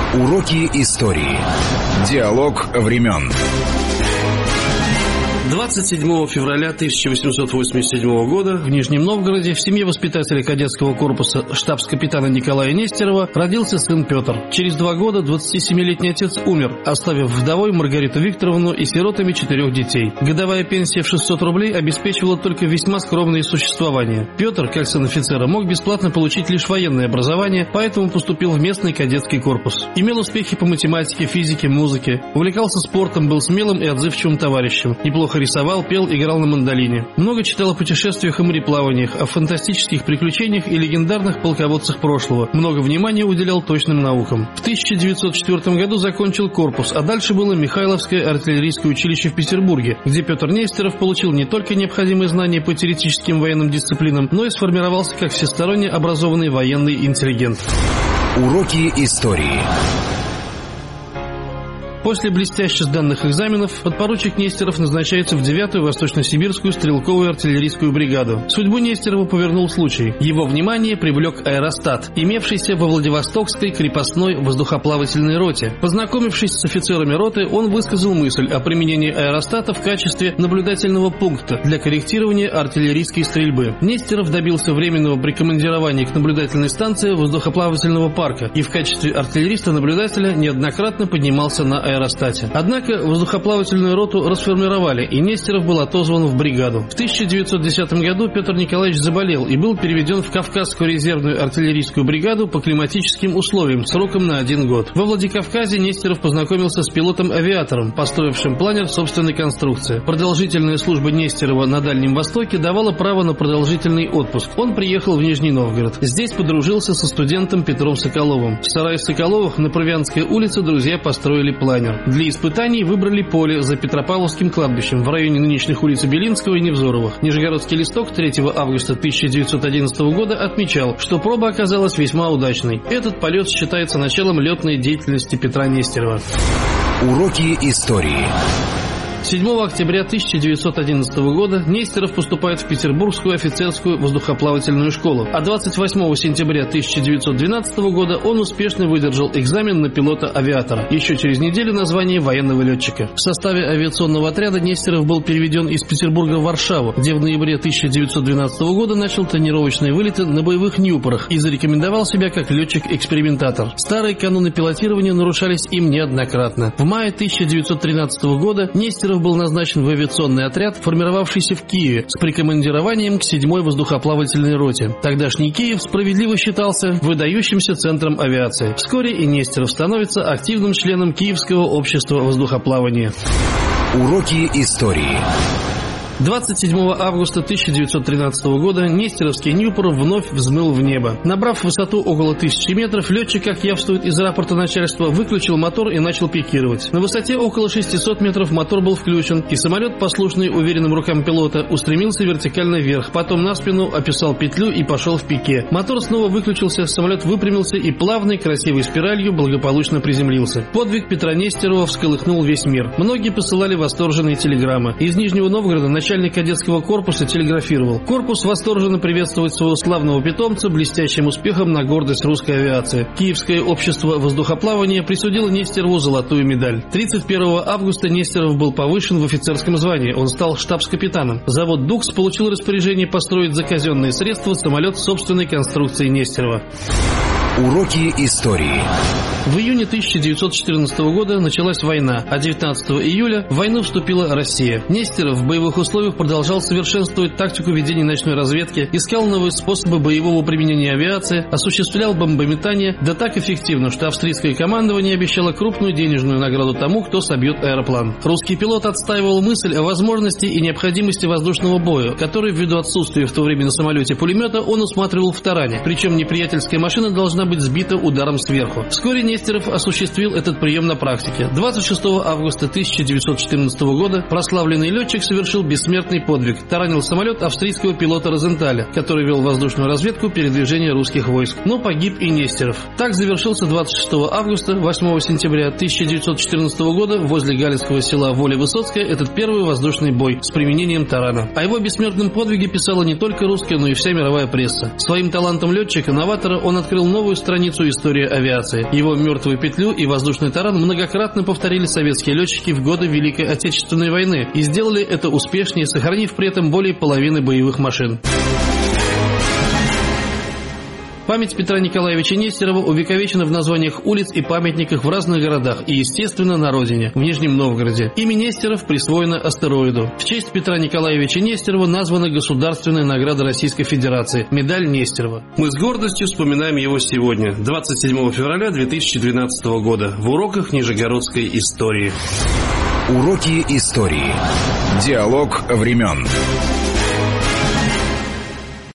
Уроки истории. Диалог времен. 27 февраля 1887 года в Нижнем Новгороде в семье воспитателя кадетского корпуса штабс-капитана Николая Нестерова родился сын Петр. Через 2 года 27-летний отец умер, оставив вдовой Маргариту Викторовну и сиротами 4 детей. Годовая пенсия в 600 рублей обеспечивала только весьма скромное существование. Петр, как сын офицера, мог бесплатно получить лишь военное образование, поэтому поступил в местный кадетский корпус. Имел успехи по математике, физике, музыке, увлекался спортом, был смелым и отзывчивым товарищем. Неплохо рисовал, пел, играл на мандолине. Много читал о путешествиях и мореплаваниях, о фантастических приключениях и легендарных полководцах прошлого. Много внимания уделял точным наукам. В 1904 году закончил корпус, а дальше было Михайловское артиллерийское училище в Петербурге, где Петр Нестеров получил не только необходимые знания по теоретическим военным дисциплинам, но и сформировался как всесторонне образованный военный интеллигент. Уроки истории. После блестяще сданных экзаменов подпоручик Нестеров назначается в 9-ю Восточно-Сибирскую стрелковую артиллерийскую бригаду. Судьбу Нестерова повернул случай. Его внимание привлек аэростат, имевшийся во Владивостокской крепостной воздухоплавательной роте. Познакомившись с офицерами роты, он высказал мысль о применении аэростата в качестве наблюдательного пункта для корректирования артиллерийской стрельбы. Нестеров добился временного прикомандирования к наблюдательной станции воздухоплавательного парка и в качестве артиллериста-наблюдателя неоднократно поднимался на аэростате. Однако воздухоплавательную роту расформировали, и Нестеров был отозван в бригаду. В 1910 году Петр Николаевич заболел и был переведен в Кавказскую резервную артиллерийскую бригаду по климатическим условиям сроком на 1 год. Во Владикавказе Нестеров познакомился с пилотом-авиатором, построившим планер собственной конструкции. Продолжительная служба Нестерова на Дальнем Востоке давала право на продолжительный отпуск. Он приехал в Нижний Новгород. Здесь подружился со студентом Петром Соколовым. В сарае Соколовых на Провианской улице друзья построили планер. Для испытаний выбрали поле за Петропавловским кладбищем в районе нынешних улиц Белинского и Невзоровых. Нижегородский листок 3 августа 1911 года отмечал, что проба оказалась весьма удачной. Этот полет считается началом летной деятельности Петра Нестерова. Уроки истории. 7 октября 1911 года Нестеров поступает в Петербургскую офицерскую воздухоплавательную школу, а 28 сентября 1912 года он успешно выдержал экзамен на пилота-авиатора. Еще через неделю на звание военного летчика. В составе авиационного отряда Нестеров был переведен из Петербурга в Варшаву, где в ноябре 1912 года начал тренировочные вылеты на боевых Ньюпорах и зарекомендовал себя как летчик-экспериментатор. Старые каноны пилотирования нарушались им неоднократно. В мае 1913 года Нестеров был назначен в авиационный отряд, формировавшийся в Киеве, с прикомандированием к 7-й воздухоплавательной роте. Тогдашний Киев справедливо считался выдающимся центром авиации. Вскоре и Нестеров становится активным членом Киевского общества воздухоплавания. Уроки истории. 27 августа 1913 года Нестеровский Ньюпор вновь взмыл в небо. Набрав высоту около 1000 метров, летчик, как явствует из рапорта начальства, выключил мотор и начал пикировать. На высоте около 600 метров мотор был включен, и самолет, послушный уверенным рукам пилота, устремился вертикально вверх, потом на спину описал петлю и пошел в пике. Мотор снова выключился, самолет выпрямился и плавной красивой спиралью благополучно приземлился. Подвиг Петра Нестерова всколыхнул весь мир. Многие посылали восторженные телеграммы. Из Нижнего Новгорода начальник кадетского корпуса телеграфировал: «Корпус восторженно приветствует своего славного питомца блестящим успехом на гордость русской авиации. Киевское общество воздухоплавания присудило Нестерову золотую медаль». 31 августа Нестеров был повышен в офицерском звании. Он стал штабс-капитаном. Завод «Дукс» получил распоряжение построить за казенные средства самолет собственной конструкции Нестерова. Уроки истории. В июне 1914 года началась война, а 19 июля в войну вступила Россия. Нестеров в боевых условиях продолжал совершенствовать тактику ведения ночной разведки, искал новые способы боевого применения авиации, осуществлял бомбометание, да так эффективно, что австрийское командование обещало крупную денежную награду тому, кто собьет аэроплан. Русский пилот отстаивал мысль о возможности и необходимости воздушного боя, который ввиду отсутствия в то время на самолете пулемета он усматривал в таране, причем неприятельская машина должна быть сбита ударом сверху. Вскоре Нестеров осуществил этот прием на практике. 26 августа 1914 года прославленный летчик совершил бессмертный подвиг. Таранил самолет австрийского пилота Розенталя, который вел воздушную разведку передвижения русских войск. Но погиб и Нестеров. Так завершился 26 августа, 8 сентября 1914 года возле галицкого села Воля-Высоцкая этот первый воздушный бой с применением тарана. О его бессмертном подвиге писала не только русская, но и вся мировая пресса. Своим талантом летчика-новатора он открыл новую страницу истории авиации. Его «Мертвую петлю» и «Воздушный таран» многократно повторили советские летчики в годы Великой Отечественной войны и сделали это успешнее, сохранив при этом более половины боевых машин. Память Петра Николаевича Нестерова увековечена в названиях улиц и памятниках в разных городах и, естественно, на родине, в Нижнем Новгороде. Имя Нестеров присвоено астероиду. В честь Петра Николаевича Нестерова названа государственная награда Российской Федерации – медаль Нестерова. Мы с гордостью вспоминаем его сегодня, 27 февраля 2012 года, в уроках Нижегородской истории. Уроки истории. Диалог времен.